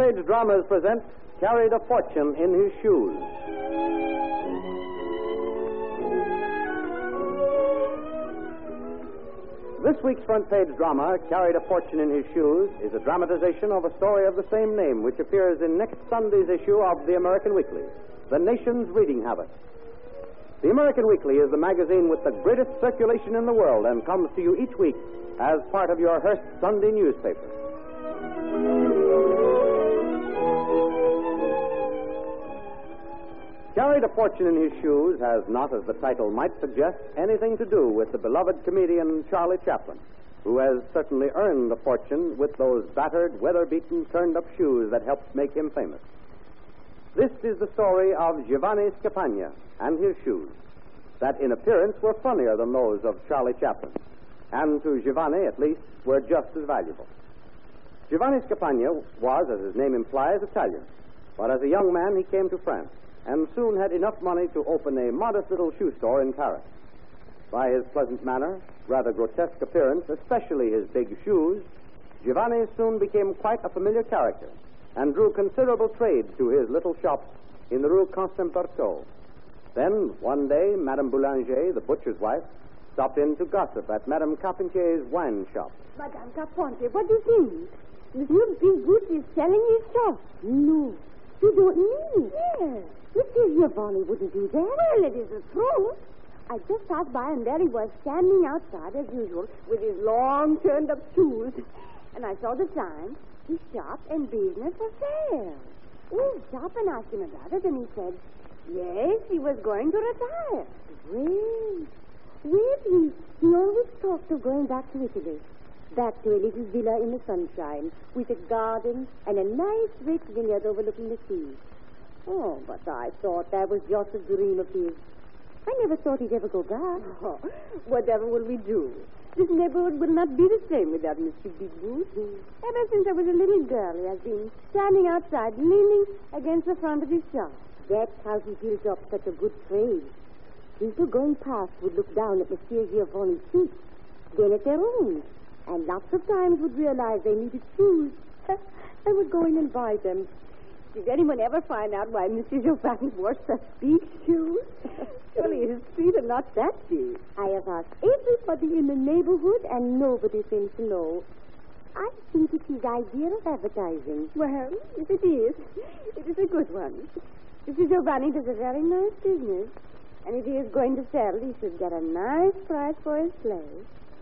Page Dramas present Carried a Fortune in His Shoes. This week's front page drama, Carried a Fortune in His Shoes, is a dramatization of a story of the same name, which appears in next Sunday's issue of the American Weekly, The Nation's Reading Habit. The American Weekly is the magazine with the greatest circulation in the world and comes to you each week as part of your Hearst Sunday newspaper. Carried a Fortune in His Shoes has not, as the title might suggest, anything to do with the beloved comedian Charlie Chaplin, who has certainly earned a fortune with those battered, weather-beaten, turned-up shoes that helped make him famous. This is the story of Giovanni Scampagna and his shoes, that in appearance were funnier than those of Charlie Chaplin, and to Giovanni, at least, were just as valuable. Giovanni Scampagna was, as his name implies, Italian, but as a young man he came to France and soon had enough money to open a modest little shoe store in Paris. By his pleasant manner, rather grotesque appearance, especially his big shoes, Giovanni soon became quite a familiar character and drew considerable trade to his little shop in the Rue Constant Berthaud. Then, one day, Madame Boulanger, the butcher's wife, stopped in to gossip at Madame Carpentier's wine shop. Madame Carpentier, what do you think? Monsieur Big Boots is selling his shop. No, you don't mean it. Yes. Mr. Giovanni wouldn't do that. Well, it is the truth. I just passed by, and there he was, standing outside, as usual, with his long, turned-up shoes. And I saw the sign, his shop and business for sale. We stopped and asked him about it, and he said, yes, he was going to retire. Wait, he always talked of going back to Italy. Back to a little villa in the sunshine, with a garden and a nice rich vineyard overlooking the sea. Oh, but I thought that was just a dream of his. I never thought he'd ever go back. Oh, whatever will we do? This neighborhood will not be the same without Mr. Big Boots. Ever since I was a little girl, he has been standing outside, leaning against the front of his shop. That's how he built up such a good trade. People going past would look down at Monsieur Giovanni's feet, then at their own, and lots of times would realize they needed shoes and would go in and buy them. Did anyone ever find out why Mr. Giovanni wore such big shoes? Surely his feet are not that big. I have asked everybody in the neighborhood, and nobody seems to know. I think it's his idea of advertising. Well, if it is a good one. Mr. Giovanni does a very nice business, and if he is going to sell, he should get a nice price for his place.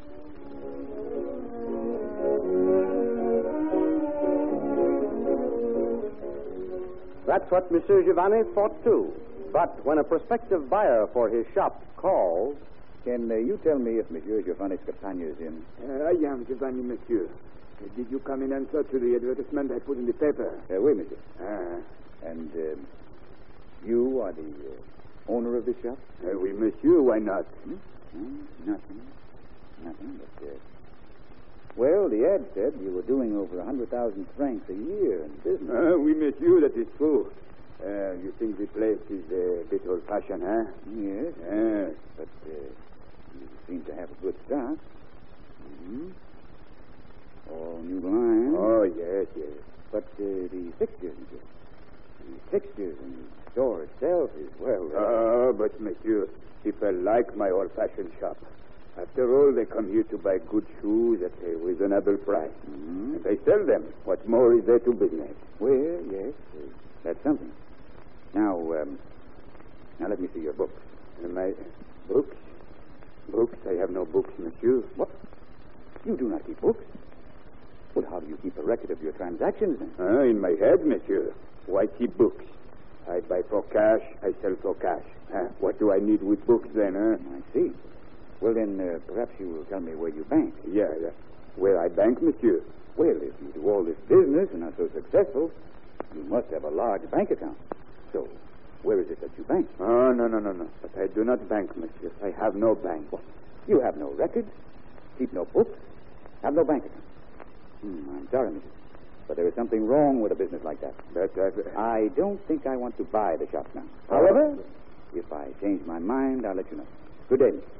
That's what Monsieur Giovanni thought, too. But when a prospective buyer for his shop called... Can you tell me if Monsieur Giovanni Scampagna is in? I am Giovanni, monsieur. Did you come in answer to the advertisement I put in the paper? Oui, monsieur. And you are the owner of the shop? Oui, monsieur. Why not? Nothing, but... Well, the ad said you were doing over 100,000 francs a year in business. Oui, monsieur, that is true. You think the place is a bit old-fashioned, huh? Yes. But you seem to have a good start. Mm-hmm. All new lines. Oh, yes. But the fixtures, monsieur. The fixtures and the store itself is, well... but, monsieur, people like my old-fashioned shop. After all, they come here to buy good shoes at a reasonable price. Mm-hmm. If they sell them, what more is there to business? Well, yes, that's something. Now let me see your books. My books? Books? I have no books, monsieur. What? You do not keep books? Well, how do you keep a record of your transactions, then? In my head, monsieur. Why keep books? I buy for cash, I sell for cash. What do I need with books, then, huh? I see. Well, then, perhaps you will tell me where you bank. Yeah. Where I bank, monsieur? Well, if you do all this business and are so successful, you must have a large bank account. So, where is it that you bank? Oh, no. But I do not bank, monsieur. I have no bank. What? You have no records? Keep no books? Have no bank account? I'm sorry, monsieur. But there is something wrong with a business like that. I don't think I want to buy the shop now. However, if I change my mind, I'll let you know. Good day, monsieur.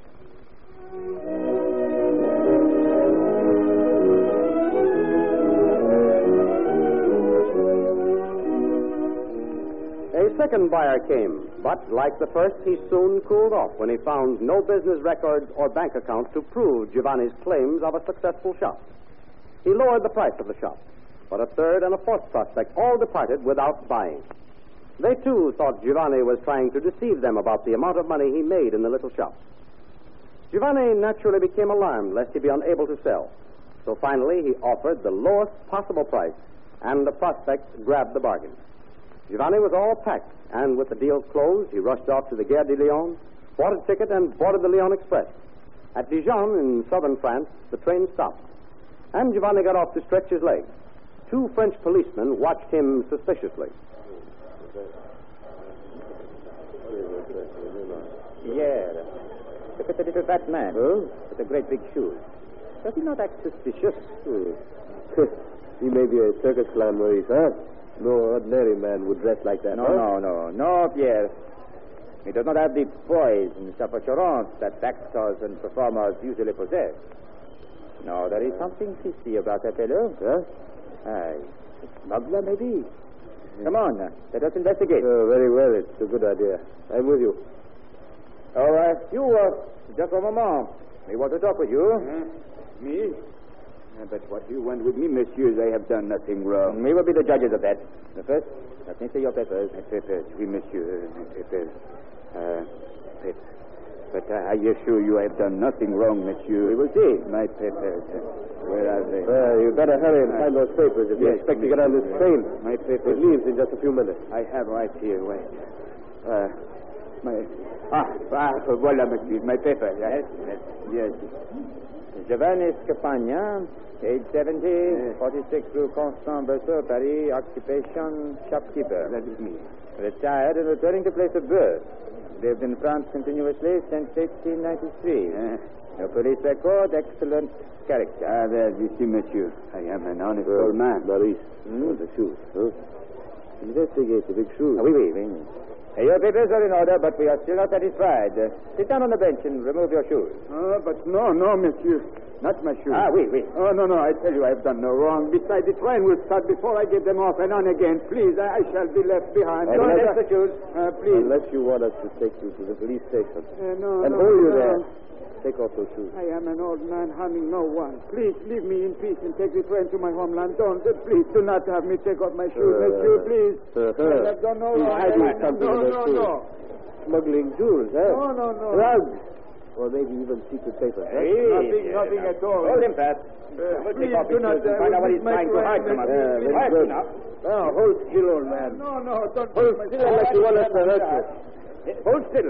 second buyer came, but like the first, he soon cooled off when he found no business records or bank accounts to prove Giovanni's claims of a successful shop. He lowered the price of the shop, but a third and a fourth prospect all departed without buying. They, too, thought Giovanni was trying to deceive them about the amount of money he made in the little shop. Giovanni naturally became alarmed lest he be unable to sell. So finally, he offered the lowest possible price, and the prospects grabbed the bargain. Giovanni was all packed, and with the deal closed, he rushed off to the Gare de Lyon, bought a ticket, and boarded the Lyon Express. At Dijon, in southern France, the train stopped, and Giovanni got off to stretch his legs. Two French policemen watched him suspiciously. Pierre, look at the little fat man with the great big shoes. Does he not act suspicious? He may be a circus clown, Maurice, huh? No ordinary man would dress like that. No, Pierre. He does not have the poise and self-assurance that actors and performers usually possess. No, there is something fishy about that fellow. Huh? Aye, a smuggler, maybe. Come on, let us investigate. Very well. It's a good idea. I'm with you. Just a moment. We want to talk with you. Me? But what do you want with me, messieurs? I have done nothing wrong. We will be the judges of that. First, let me see your papers. My papers, oui, monsieur. My papers. But I assure you I have done nothing wrong, monsieur. We will see. My papers. Where are they? You better hurry and find those papers if you expect to get on this train. My papers. It leaves in just a few minutes. I have right here. Wait. Voilà, monsieur. My paper. Yes. Giovanni Scapagna, age 70, 46 Rue Constant Berceau, Paris, occupation, shopkeeper. That is me. Retired and returning to place of birth. Lived in France continuously since 1893. No police record, excellent character. There, you see, monsieur. I am an honest old man. Maurice, the shoes, huh? Investigate the big shoes. Oui. Your papers are in order, but we are still not satisfied. Sit down on the bench and remove your shoes. But no, monsieur. Not my shoes. Oui. Oh, no, I tell you, I've done no wrong. Besides, the train will start before I get them off and on again. Please, I shall be left behind. That's the shoes. Please. Unless you want us to take you to the police station. No. Hold you there. Take off those shoes. I am an old man harming no one. Please leave me in peace and take the train to my homeland. Please do not have me take off my shoes, monsieur, please. I've done no wrong. No. Smuggling jewels, huh? No. Drugs. Or maybe even secret papers, huh? Nothing at all. Hold him fast. Please do not find out what he's trying to hide from us. Very good. Now, hold still, old man. No, don't Hold still unless you want us to hurt you. Hold still.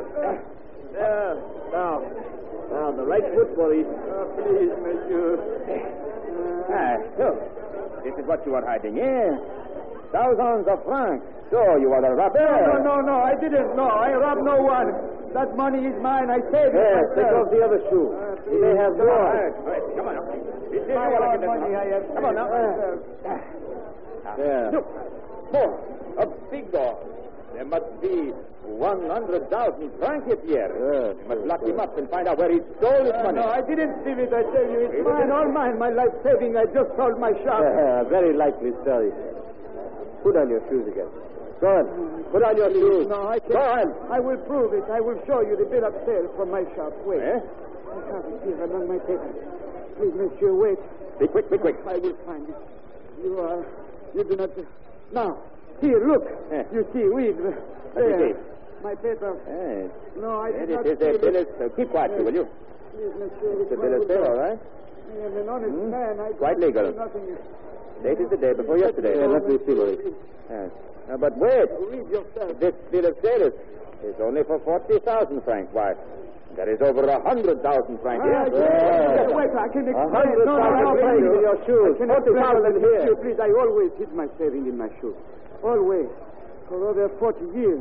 Now, the right foot, Maurice. please, monsieur. So, this is what you are hiding, eh? Thousands of francs. So, you are a robber. No, I didn't. No, I robbed no one. That money is mine. I saved it myself. Take off the other shoe. You may have more. Come on. This is My own money I have Come on now. There. Look. More. A big dog. There must be 100,000 francs here, Pierre. You must lock him up and find out where he stole his money. No, I didn't steal it. I tell you, it's mine. All mine. My life saving. I just sold my shop. Very likely story. Put on your shoes again. Go on. Put on your shoes. No, I can't. Go on. I will prove it. I will show you the bill of sale from my shop. Wait. Eh? I have it here among my papers. Please, monsieur, wait. Be quick. I will find it. You do not... Now, here, look. You see, read. There. My paper. No, I did not It is a bill of... keep quiet, will you? Please, monsieur. It's a bill of sale, all right? I am an honest man. I Quite don't legal. do nothing. Date is the day before yesterday. Let me see, Maurice. Yes. But wait. Read yourself. This bill of sale is only for 40,000 francs. Why? There is over 100,000 francs here. Wait, I can explain. 100,000 francs in your shoes. I can explain 40,000 here. Monsieur, please, I always hid my saving in my shoes. Always. For over 40 years.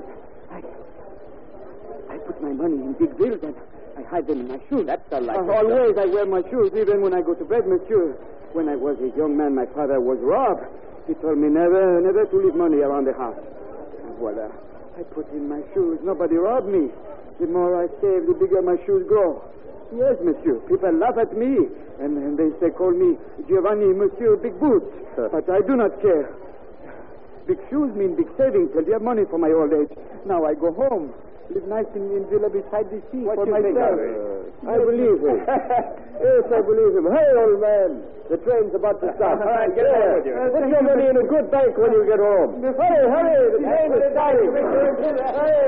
I put my money in big bills and I hide them in my shoes. That's the life. Always I wear my shoes, even when I go to bed, monsieur. When I was a young man, my father was robbed. He told me never to leave money around the house. And voila. I put in my shoes. Nobody robbed me. The more I save, the bigger my shoes grow. Yes, monsieur. People laugh at me. And they call me Giovanni, Monsieur Big Boots. But I do not care. Big shoes mean big savings. Plenty of money for my old age. Now I go home. Live nice in villa beside the sea What for do you think, myself. I believe him. Yes, I believe him. Hey, old man, the train's about to stop. All right, get on with you. Put your money in a good bank when you get home. Hurry, hurry, the train is starting. Hurry.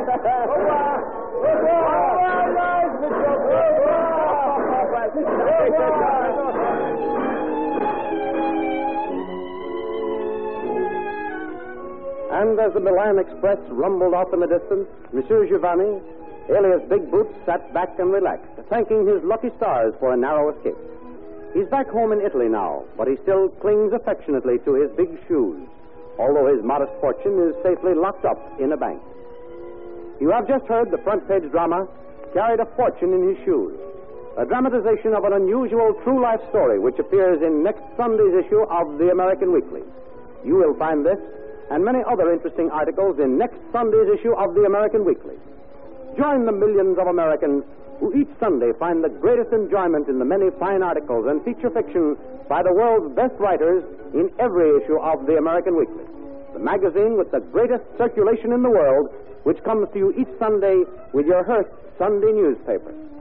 And as the Milan Express rumbled off in the distance, Monsieur Giovanni, alias Big Boots, sat back and relaxed, thanking his lucky stars for a narrow escape. He's back home in Italy now, but he still clings affectionately to his big shoes, although his modest fortune is safely locked up in a bank. You have just heard the front page drama, Carried a Fortune in His Shoes, a dramatization of an unusual true life story which appears in next Sunday's issue of the American Weekly. You will find this and many other interesting articles in next Sunday's issue of the American Weekly. Join the millions of Americans who each Sunday find the greatest enjoyment in the many fine articles and feature fiction by the world's best writers in every issue of the American Weekly, the magazine with the greatest circulation in the world, which comes to you each Sunday with your Hearst Sunday newspaper.